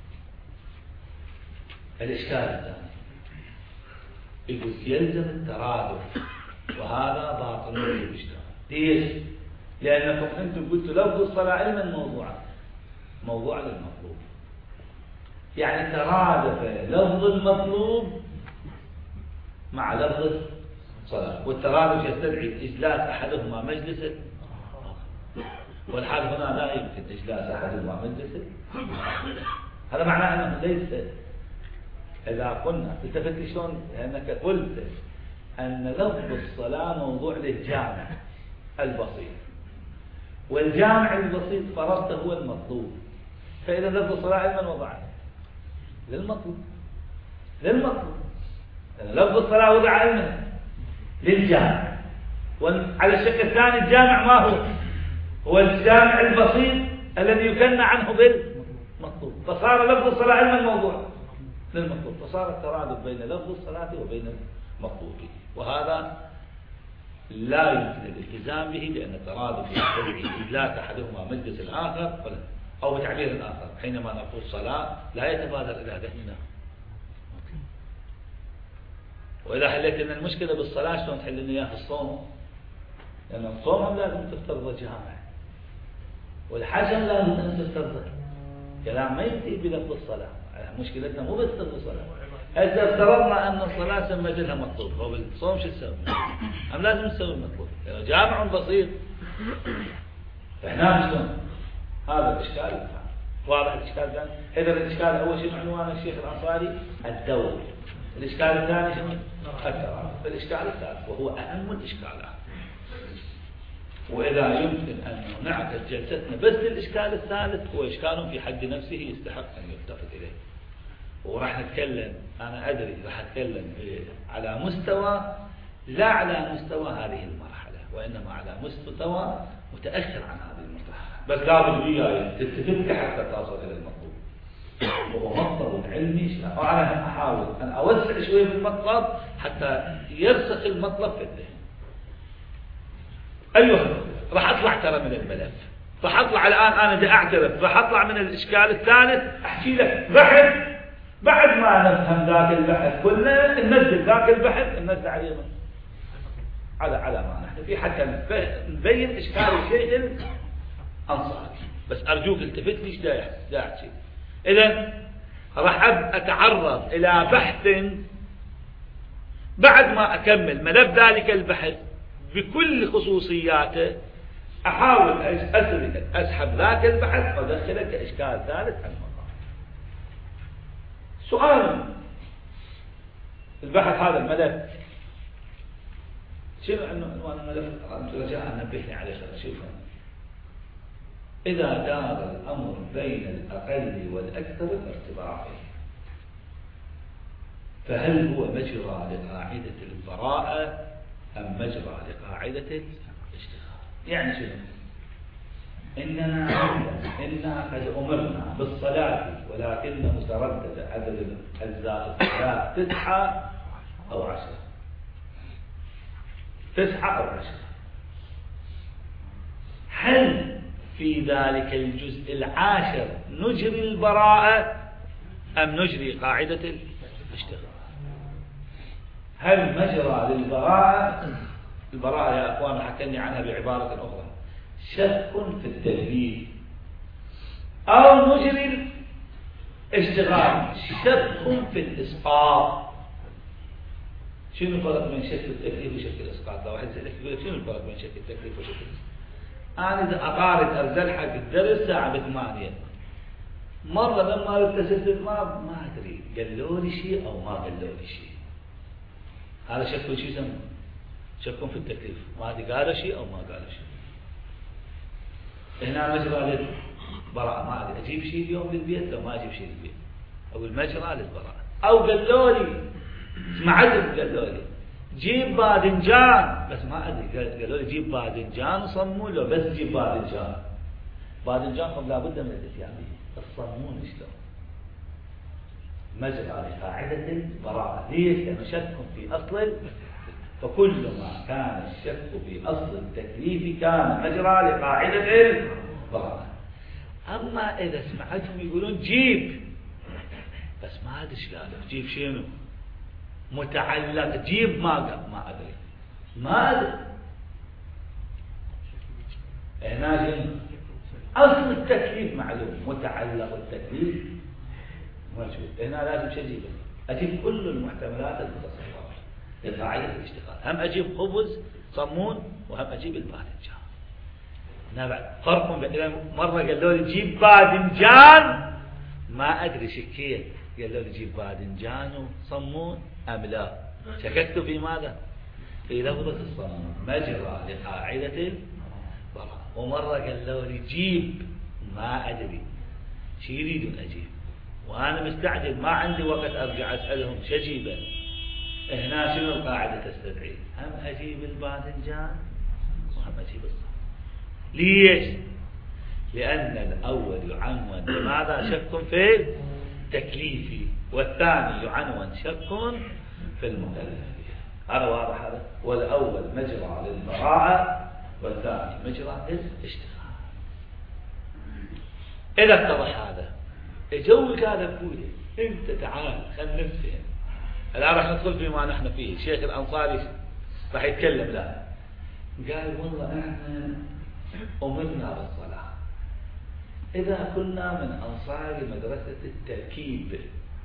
الإشكال الثاني يقول يلزم الترادف، وهذا باطل من الإشكال. ليش؟ لأنكم أنتم قلتوا لفظ الصلاة علما موضوعا موضوع للمطلوب، يعني ترادف لفظ المطلوب مع لفظ الصلاة، والترادف يستدعي إجلاس أحدهما مجلسا، والحال هنا لا يمكن إجلاس أحدهما مجلسا. هذا معناه أنه ليس، إذا قلنا التفت شلون، لأنك قلت أن لفظ الصلاة موضوع للجامع البسيط، والجامع البسيط فرضته هو المطلوب، فإذا لفظ الصلاة علما وضع للمطلوب للمطلوب لفظ الصلاة وضع علما للجامع. وعلى الشق الثاني الجامع ما هو؟ هو الجامع البسيط الذي يكنى عنه بالمطلوب، فصار لفظ الصلاة علما موضوع للمطلوب، فصار الترادف بين لفظ الصلاة وبين المطلوب، وهذا لا يمكن الالتزام به، لأن الترادف يستدعي إجلاس أحدهما مجلس الآخر، أو بتعبير آخر حينما نقول صلاة لا يتبادر إلى ذهننا. وإذا حليت لنا المشكلة بالصلاة شلون تحل لنا إياها في الصوم؟ لأن الصوم لازم تفترض جامع، والحجم لازم أن تفترض، كلام ما ينتهي بلفظ الصلاة. مشكلتنا مو بس لفظ الصلاة، إذا افترضنا أن الصلاة سمت لها مطلوب، هو بالصوم شو تسوي؟ أم لازم نسوي المطلوب؟ لأنه جامع بسيط، فهنا شلون؟ هذا الإشكال واضح. الإشكال الثاني، إذا الإشكال أول شيء عنوان الشيخ الأنصاري الدور، الإشكال الثاني شنو؟ الترادف. الإشكال الثالث وهو أهم الإشكالات، وإذا يمكن أن نعقد جلستنا بس للإشكال الثالث، هو إشكال في حد نفسه يستحق أن يلتفت إليه، وراح نتكلم، أنا أدري راح أتكلم على مستوى لا على مستوى هذه المرحلة، وإنما على مستوى متأخر عن هذه المرحلة، بس لابد وياي تلتفت حتى تصل إلى المطلوب، وهو مطلب علمي. وأنا أحاول أن أوسع شوي بالمطلب حتى يرسخ المطلب في الذهن. أيها راح أطلع ترى من الملف، راح أطلع الآن، أنا بدي أعترف، راح أطلع من الإشكال الثالث أحكي لك بحث، بعد ما نفهم ذاك البحث كله ننزل ذاك البحث ننزل عليه من على على ما نحن في، حتى نبين إشكال الشيء الأنصاري. بس أرجوك التفت لي ايش دا أحكي. إذا راح أتعرض إلى بحث بعد ما أكمل ملف ذلك البحث بكل خصوصياته، أحاول أسحب ذاك البحث وأدخله كإشكال ثالث عن المطلب. سؤال البحث هذا الملف شنو عنوان الملف؟ رجاء نبهني عليه خلال شوفه. إذا دار الأمر بين الأقل والأكثر الارتباطي، فهل هو مجرى لقاعدة البراءة أم مجرى لقاعدة الاشتغال؟ يعني شنو؟ إننا إنا قد أمرنا بالصلاة، ولكن متردد عدد أجزاء الصلاة تسعة أو عشرة، تسعة أو عشرة. هل في ذلك الجزء العاشر نجري البراءة أم نجري قاعدة الاشتغال؟ هل مجرى للبراءة، البراءة يا أخوان حكني عنها بعبارة أخرى، شك في التكليف، أو نجري الاشتغال شك في الإسقاط؟ شنو الفرق بين شك التكليف وشك الإسقاط؟ لو واحد يسألك يقول لك شنو الفرق بين شك التكليف وشك الإسقاط؟ أنا إذا أقارب أرزل حق الدرس ساعة بثمانية، مرة لما اتصلت ما ما أدري قالوا لي شيء أو ما قالوا لي شيء، هذا شك شيء يسمى شك في التكليف، ما أدري قالوا شيء أو ما قالوا شيء. هنا مجرى للبراءة، ما أدري أجيب شيء اليوم للبيت لو ما أجيب شيء للبيت، أو المجرى للبراءة. أو قالوا لي سمعتهم قالوا لي جيب باذنجان، بس ما أدري قالوا لي جيب باذنجان صمون لو بس جيب باذنجان. باذنجان قبل لابد من الاتيان به، الصمون شلون؟ مجرى لقاعدة البراءة. ليش؟ لأنه شك في أصل، فكل ما كان الشك في أصل التكليف كان مجرى لقاعدة البراءة. أما إذا سمعتهم يقولون جيب، بس ما أدري ايش قالوا، جيب شنو؟ متعلق، جيب ما قال، ما أدري ما أدري هنا شنو؟ أصل التكليف معلوم، متعلق التكليف موجود. هنا لازم شو أجيب؟ أجيب كل المحتملات المتصورة لقاعدة الاشتغال، هم أجيب خبز صمون وهم أجيب الباذنجان. هنا بعد فرق بين مرة قالوا لي جيب باذنجان ما أدري شكيت، قالوا لي جيب باذنجان وصمون أم لا، شككت في ماذا؟ في لفظة الصمون مجرى لقاعدة البراءة. ومرة قالوا لي جيب ما أدري شو يريدون أجيب، وأنا مستعجل ما عندي وقت أرجع أسألهم شو أجيبه. هنا شنو القاعدة تستدعي؟ هم أجيب الباذنجان وهم أجيب الصمون. ليش؟ لأن الأول يعنون لماذا؟ شك في التكليف، والثاني يعنون شك في المكلف. هذا واضح هذا؟ والأول مجرى للبراءة والثاني مجرى للاشتغال. إذا اتضح هذا جوك هذا بقوله انت تعال خلنا نفهم. الآن راح ندخل فيما نحن فيه. الشيخ الأنصاري راح يتكلم الآن، قال والله احنا أمرنا بالصلاة. إذا كنا من أنصار مدرسة التركيب،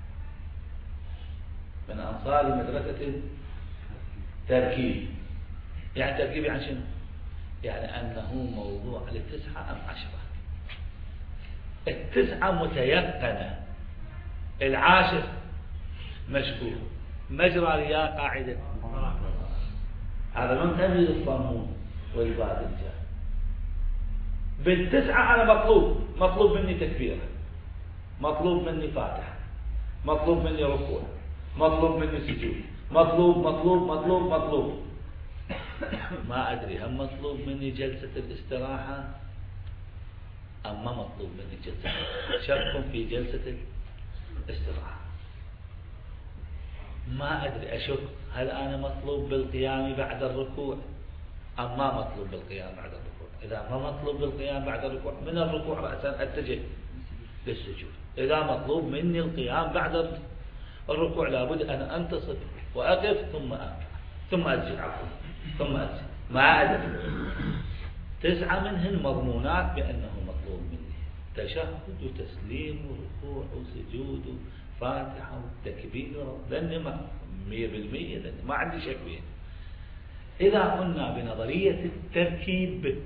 من أنصار مدرسة التركيب، يعني تركيب يعني شنو؟ يعني أنه موضوع للتسعة أم عشرة. التسعة متيقنة، العاشر مشكوك. مجرى رياء قاعدة، هذا منتهي للصمون والباذنجان. بالتسعة أنا مطلوب مطلوب مني تكبيرة، مطلوب مني فاتحة، مطلوب مني ركوع، مطلوب مني سجود، مطلوب مطلوب مطلوب مطلوب ما أدري هم مطلوب مني جلسة الاستراحة أم ما مطلوب مني جلسة، شك في جلسة الاستراحة. ما أدري أشك هل أنا مطلوب بالقيام بعد الركوع أم ما مطلوب بالقيام بعد الركوع. إذا ما مطلوب بالقيام بعد الركوع من الركوع رأسا أتجه للسجود. إذا مطلوب مني القيام بعد الركوع لابد أن أنتصب وأقف ثم أركع ثم أسجد عفوا ثم أسجد. ما أدري تسعة منهن مضمونات بأنه مطلوب مني تشهد وتسليم وركوع وسجود وفاتحة وتكبير، لأني ما مية بالمية لأني ما عندي شك فيه. إذا قلنا بنظرية التركيب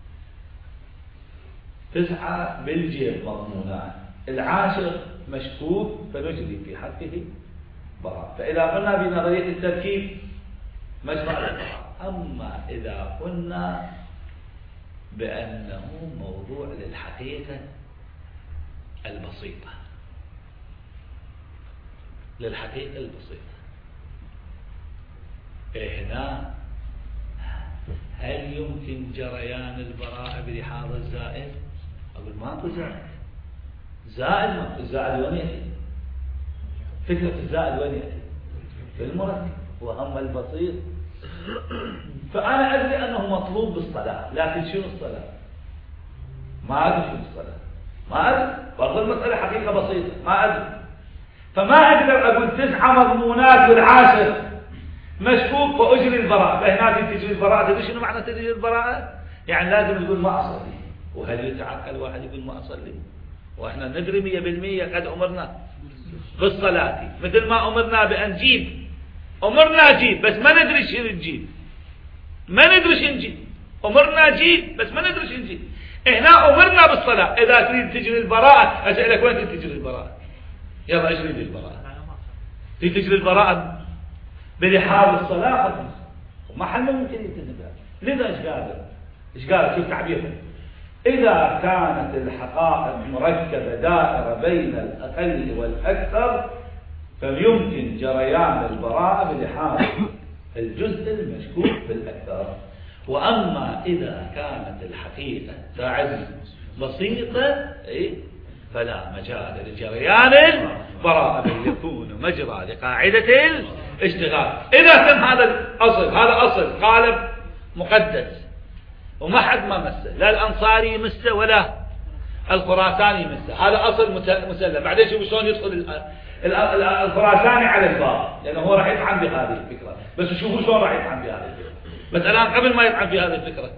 تسعة بالجيب مضمونات، العاشر مشكوك فنجري في حقه براءة. فإذا قلنا بنظرية التركيب مجرى البراءة. أما إذا قلنا بأنه موضوع للحقيقة البسيطة، للحقيقة البسيطة، هنا هل يمكن جريان البراءة بلحاظ الزائد؟ أقول ماكو زائد. زائد ما الزائد وين يأتي؟ فكرة الزائد وين يأتي؟ في المركب وهم البسيط. فأنا أدري أنه مطلوب بالصلاة، لكن شنو الصلاة؟ ما أدري شنو الصلاة، ما أدري. برضو المسألة حقيقة بسيطة ما أدري. فما أقدر أقول تسعة مضمونات والعاشر مشكوك وأجري البراءة. فهنا تجري البراءة، تدري شنو معنى تجري البراءة؟ يعني لازم يقول ما أصلي. وهل يتعقل واحد يقول ما أصلي؟ وإحنا ندري مية بالمية قد أمرنا بالصلاة مثل ما أمرنا بأن نجيب. أمرنا نجيب بس ما ندري شنو نجيب، ما ندري شنو نجيب. أمرنا نجيب بس ما ندري شنو نجيب. هنا أمرنا بالصلاة. إذا تريد تجري البراءة أسألك وين تجري البراءة؟ يلا اجري لي البراءة. تريد تجري البراءة برحاب الصلاة ما حل ممكن يتنبه. لذا ايش قال؟ ايش قال؟ شوف تعبيره. إذا كانت الحقائق مركبة دائرة بين الأقل والأكثر فيمكن جريان البراءة بلحاظ الجزء المشكوك بالأكثر. وأما إذا كانت الحقيقة ساعد بسيطة فلا مجال لجريان البراءة بل يكون مجرى لقاعدة الاشتغال. إذا تم هذا الأصل، هذا أصل قالب مقدس وما حد ما مسه، لا الأنصاري مسه ولا الخراساني مسه، هذا أصل مسلم. بعدين شوفوا شلون يدخل الخراساني على الباب، لأنه هو راح يطعن بهذه الفكرة. بس شوفوا شلون راح يطعن بهذه الفكرة، بس الآن قبل ما يطعن في هذه الفكرة.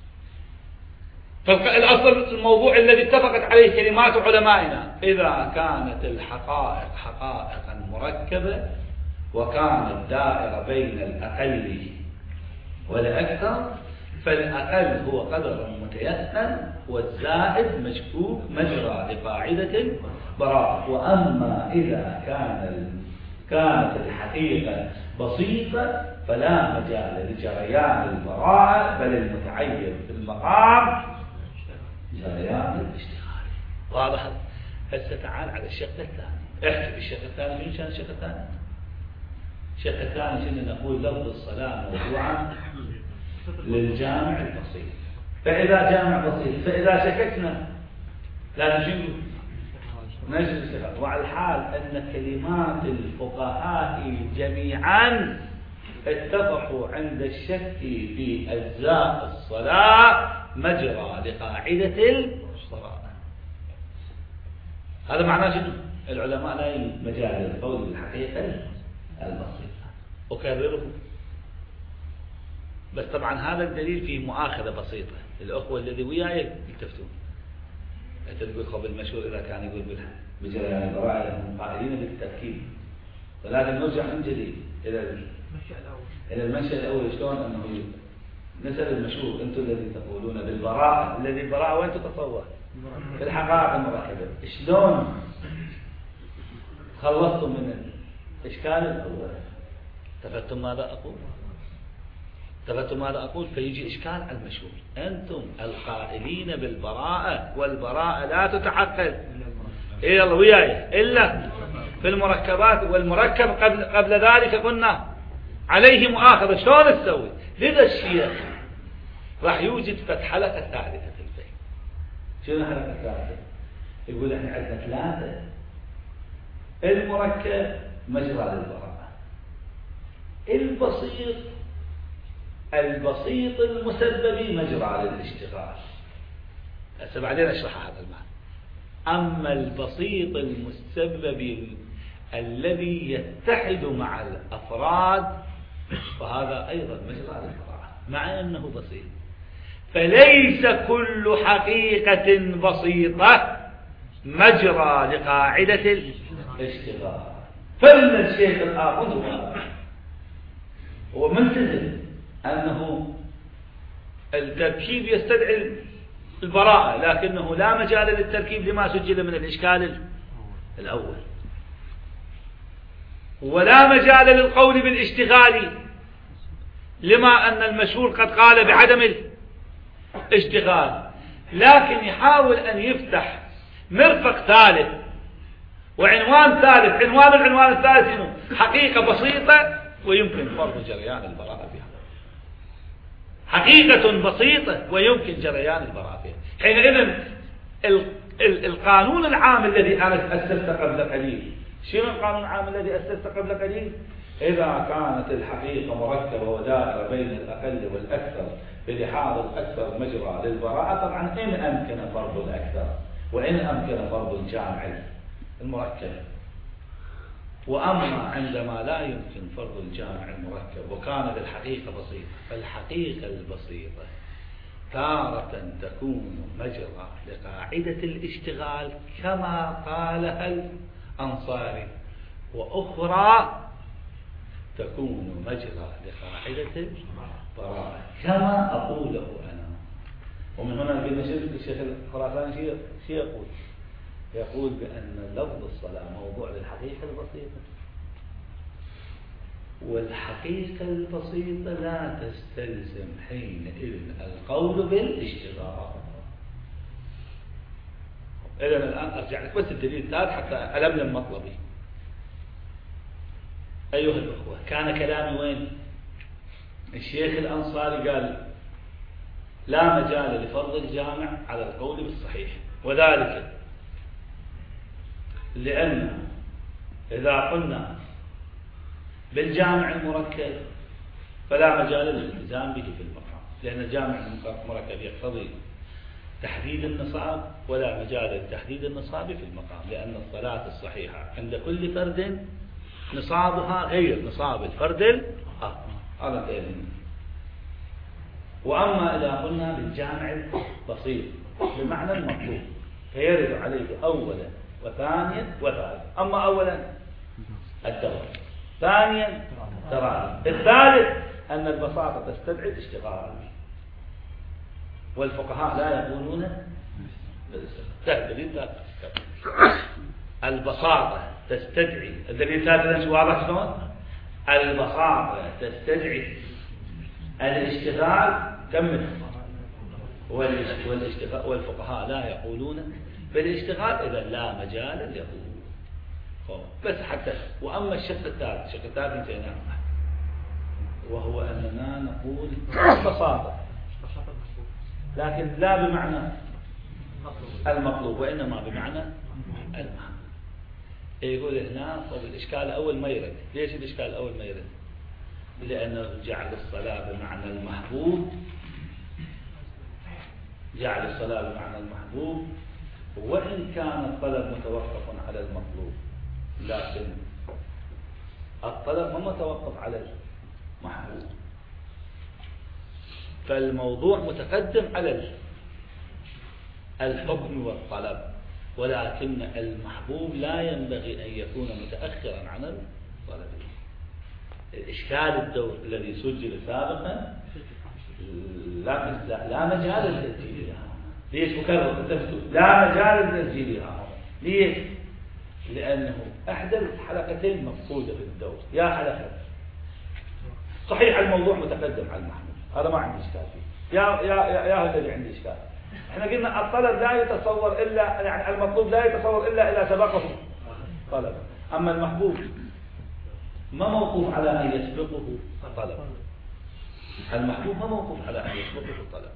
فالأصل الموضوع الذي اتفقت عليه كلمات علمائنا: إذا كانت الحقائق حقائقا مركبة وكانت دائرة بين الأقل والأكثر فالأقل هو قدر متيسر والزائد مشكوك مجرى لقاعدة البراءة. وأما إذا كان كانت الحقيقة بسيطة فلا مجال لجريان البراءة بل المتعين في المقام جريان الاشتغال. واضح؟ هسه تعال على الشق الثاني. احكي بالشق الثاني. شنو كان الشق الثاني؟ الشق الثاني كنا نقول لفظ الصلاة موضوعا للجامع البسيط. فإذا جامع بسيط فإذا شككنا لا نجيب نجلس. وعلى الحال أن كلمات الفقهاء جميعا اتفقوا عند الشك في أجزاء الصلاة مجرى لقاعدة الصلاة. هذا معناه شنو؟ العلماء لا مجال للقول بالحقيقة البسيطة. أكرره بس طبعا هذا الدليل فيه مؤاخذة بسيطة. الأخوة الذي وياي يلتفتون. أنت تقول خب المشهور إذا كان يقول بجريان البراءة هم قائلين بالتأكيد، ولكن نرجع من جديد إلى إلى المنشأ الأول. شلون أنه نسأل المشهور أنتم الذي تقولون بالبراءة، الذي البراءة وين تتصور في الحقائق المركبة، شلون خلصتم من الإشكال الأول؟ تفتم ماذا أقول؟ تفتم ماذا أقول؟ فيجي إشكال على المشهور. أنتم القائلين بالبراءة والبراءة لا تتحقق إيه الله وياي إلا في المركبات، والمركب قبل قبل ذلك قلنا عليه مؤاخذة. شلون تسوي؟ لذا الشيخ راح يوجد فتح حلقة ثالثة في البيت. شنو الحلقة الثالثة؟ يقول احنا عندنا ثلاثة: المركب مجرى للبراءة، البسيط البسيط المسبب مجرى للاشتغال. هسه بعدين اشرح هذا المعنى. أما البسيط المسبب الذي يتحد مع الأفراد فهذا أيضا مجرى للبراءة مع أنه بسيط. فليس كل حقيقة بسيطة مجرى لقاعدة الاشتغال. فإن الشيخ الآخذ هو ملتزم أنه التركيب يستدعي البراءة، لكنه لا مجال للتركيب لما سجل من الإشكال الأول، ولا مجال للقول بالاشتغال لما أن المشهور قد قال بعدم الاشتغال، لكن يحاول أن يفتح مرفق ثالث وعنوان ثالث. عنوان العنوان الثالث إنه حقيقة بسيطة ويمكن فرض جريان البراءة فيها. حقيقة بسيطة ويمكن جريان البراءة فيها. حينئذ القانون العام الذي أنا أسست قبل قليل، شنو القانون العام الذي أسست قبل قليل؟ إذا كانت الحقيقة مركبة ودائرة بين الأقل والأكثر بلحاظ الأكثر مجرى للبراءة، طبعا إن أمكن فرض الأكثر وإن أمكن فرض الجامع المركب. وأما عندما لا يمكن فرض الجامع المركب وكانت الحقيقة بسيطة، فالحقيقة البسيطة تارة تكون مجرى لقاعدة الاشتغال كما قالها الأنصاري، وأخرى تكون مجرى لقاعدة البراءة كما أقوله أنا. ومن هنا قلنا الشيخ الخراساني شيء شيء يقول يقول بأن لفظ الصلاة موضوع للحقيقة البسيطة، والحقيقة البسيطة لا تستلزم حينئذ القول بالاشتغال. إذا الآن أرجع لك بس الدليل الثالث حتى ألملم مطلبي. أيها الأخوة، كان كلامي وين؟ الشيخ الأنصاري قال لا مجال لفرض الجامع على القول بالصحيح، وذلك لأن إذا قلنا بالجامع المركب فلا مجال للالتزام به في المقام، لأن الجامع المركب يقتضي تحديد النصاب ولا مجال لتحديد النصاب في المقام، لأن الصلاة الصحيحة عند كل فرد نصابها غير نصاب الفرد الآخر. هذا تأذين. وأما إذا قلنا بالجامع البسيط بمعنى المطلوب فيرد عليه أولا وثانيا وثالثا. أما أولا الدور، ثانيا تراضي، الثالث أن البساطة تستدعي الاشتغال، والفقهاء لا يقولون بالدليل. البساطة تستدعي، الدليل الثالث واضح شلون؟ البساطة تستدعي الاشتغال كمل، والاشتغال والفقهاء لا يقولون بالاشتغال، إذا لا مجال ليقول. بس حتى وأما الشق الثالث، الشق الثالث انتهينا، وهو أننا نقول بساطة لكن لا بمعنى المطلوب وإنما بمعنى المحبوب. يقول هنا طب الإشكال الأول ما يرد. ليش الإشكال الأول ما يرد؟ لأنه جعل الصلاة بمعنى المحبوب، جعل الصلاة بمعنى المحبوب وإن كان الطلب متوقف على المطلوب، لكن الطلب ما متوقف على المحبوب، فالموضوع متقدم على الحكم والطلب، ولكن المحبوب لا ينبغي أن يكون متأخرا عن الطلب. الإشكال الدور الذي سجل سابقا لا, لا مجال لتسجيلها. ليش أكرر لا مجال لتسجيلها؟ ليش؟ لأنه أحدى الحلقتين مفقودة في الدور. يا حلقة صحيح الموضوع متقدم على المحمول، هذا ما عندي إشكال فيه، يا يا يا, يا هذا اللي عندي إشكال. احنا قلنا الطلب لا يتصور إلا يعني المطلوب لا يتصور إلا إذا سبقه طلب، أما المحبوب ما موقوف على أن يسبقه طلب. المحبوب ما موقوف على أن يسبقه الطلب،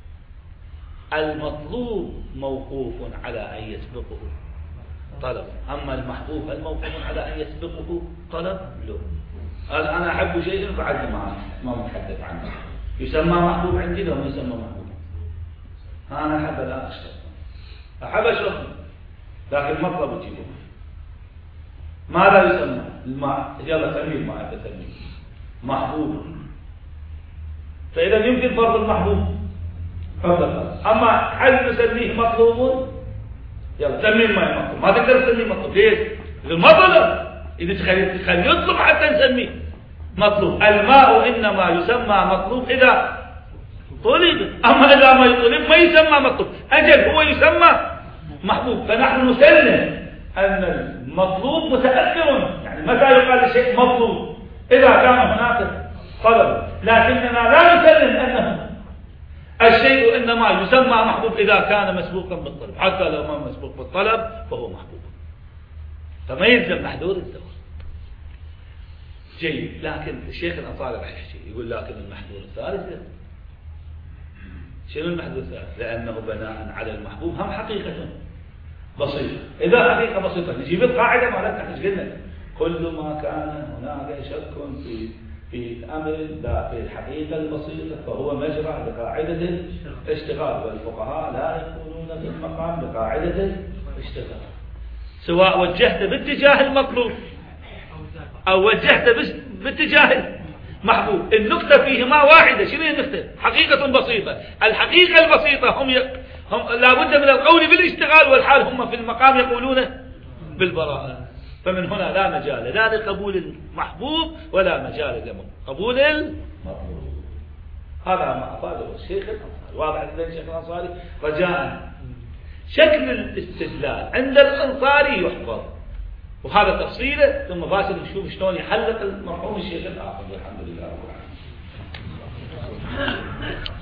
المطلوب موقوف على أن يسبقه طلب، أما المحبوب هل موقوف على أن يسبقه طلب؟ لا. قال أنا أحب شيء فعد معه ما متحدث عنه، يسمى محبوب عندي لو ما يسمى محبوب. أنا أحب الآن أشرب، أحب أشرب لكن مطلب تجيبه ماذا يسمى؟ الماء، يلا سميه الماء تسميه محبوب. فإذا يمكن فرض المحبوب فرض الفرض، أما هل نسميه مطلوب؟ يلا سميه الماء مطلوب، ما تقدر تسميه مطلوب. ليش؟ إذا ما طلب، إذا تخلي تخلي يطلب حتى نسميه مطلوب. الماء إنما يسمى مطلوب إذا طلب، أما إذا ما يطلب ما يسمى مطلوب. أجل هو يسمى محبوب. فنحن نسلم أن المطلوب متأخر، يعني متى يقال الشيء مطلوب؟ إذا كان هناك طلب، لكننا لا نسلم أنه الشيء إنما يسمى محبوب إذا كان مسبوقا بالطلب، حتى لو ما مسبوق بالطلب فهو محبوب، فما يلزم محذور الدور. جيد، لكن الشيخ الأنصاري راح يحكي يقول لكن المحذور الثالث. شنو المحذور الثالث؟ لأنه بناء على المحبوب هم حقيقة بسيطة. إذا حقيقة بسيطة نجيب القاعدة مالتنا، ايش قلنا؟ كل ما كان هناك شك في في الأمر لا في الحقيقة البسيطة فهو مجرى لقاعدة الاشتغال، والفقهاء لا يقولون في المقام بقاعدة الاشتغال، سواء وجهت باتجاه المطلوب أو وجهت باتجاه المحبوب. النقطة فيهما واحدة. شنو هي النقطة؟ حقيقة بسيطة. الحقيقة البسيطة هم, ي... هم لابد من القول بالاشتغال، والحال هم في المقام يقولون بالبراءة. فمن هنا لا مجال لا لقبول المحبوب ولا مجال لقبول المطلوب. هذا ما أفاده الشيخ الأنصاري. واضح عند الشيخ الأنصاري؟ رجاء شكل الاستدلال عند الأنصاري يحفظ، وهذا تفصيله، ثم باسل نشوف شلون يحلق المرحوم الشيخ الآخر. والحمد لله رب العالمين.